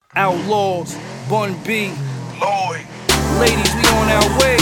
Outlaws, Bun B, Lloyd. ladies, we on our way.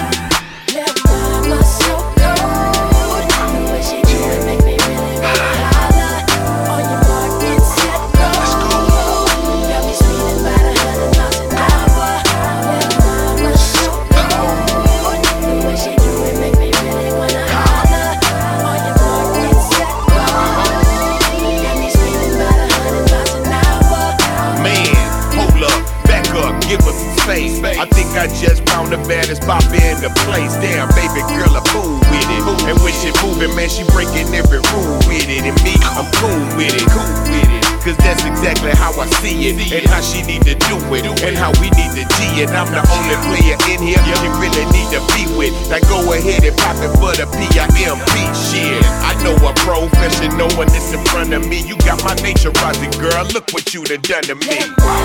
Give us some space. I think I just found the baddest bop in the place. Damn, baby girl, a fool with it. And when she moving, man, she breaking every rule with it. And me, I'm cool with it, Cause that's exactly how I see it. And how she need to do it. And how we need to G it. I'm the only player in here you really need to be with. Now go ahead and pop it for the PIMP shit. I know a professional when it's in front of me. You got my nature rising, girl. Look what you done done to me.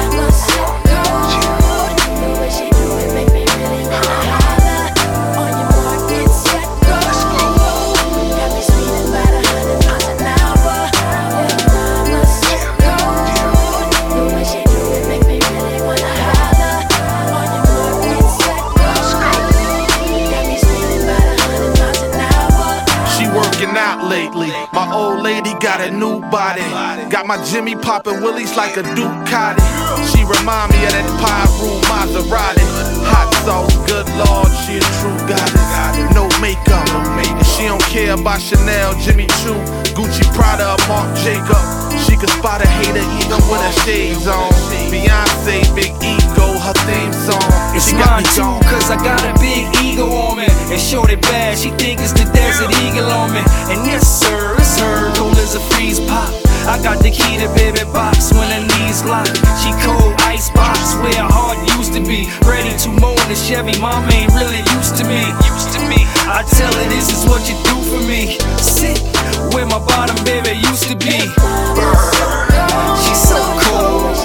The way she do it make me really wanna holler. On your mark, get set, go. Got me speeding by the 100 miles an hour. Mama said go. The way she do it make me really wanna holler. On your mark, get set, go. Got me speeding by the 100 miles an hour. She working out lately. My old lady got a new body. Got my Jimmy poppin' willies like a Ducati. She remind me of that Pyro Maserati. Hot sauce, good lord, she a true goddess. No makeup, and she don't care about Chanel, Jimmy Choo, Gucci, Prada, or Marc Jacob. She can spot a hater even with her shades on. Beyonce, big ego, her theme song. It's She got mine me too, gone. cause I got a big ego on me. And shorty bad, she think it's the Desert Eagle on me. And yes sir, it's her, cold as a freeze pop. I got the key to baby box when her knees lock. She cold ice box where her heart used to be. Ready to mow in the Chevy, mama ain't really used to me. I tell her this is what you do for me. Sit where my bottom baby used to be. She's so cold.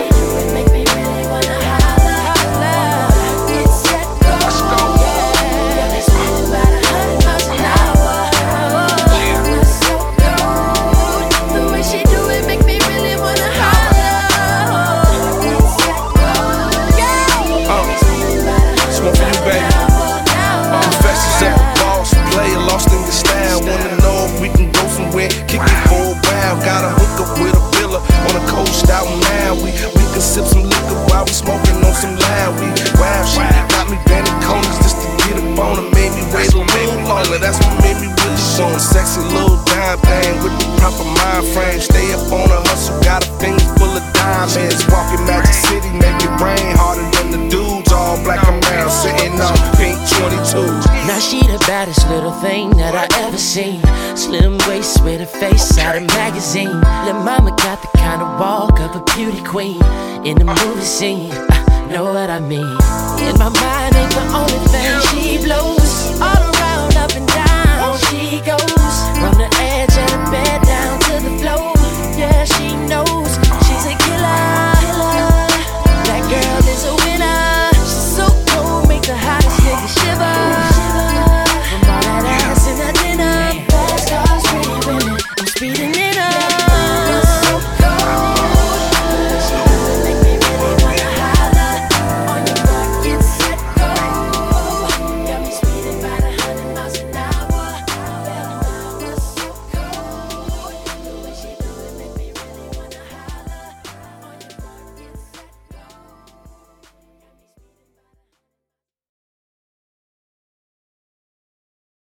Sip some liquor while we smoking on some loud weed. Wow, she got me bending corners just to get up on her. Made me wait a little longer, that's what made me really show her. Sexy little dime thing with the proper mind frame. Stay up on her hustle, got her fingers full of diamonds. Walking Magic City, make it rain harder than the dudes. All black and brown, sitting on pink 22s. Now she the baddest little thing that I ever seen. Slim waist with a face out of magazine. Lil' mama got the kind of walk of a beauty queen in the movie scene. Know what I mean? In my mind ain't the only thing. She blows all around, up and down. She goes from the edge of the bed down to the floor. Yeah, she knows.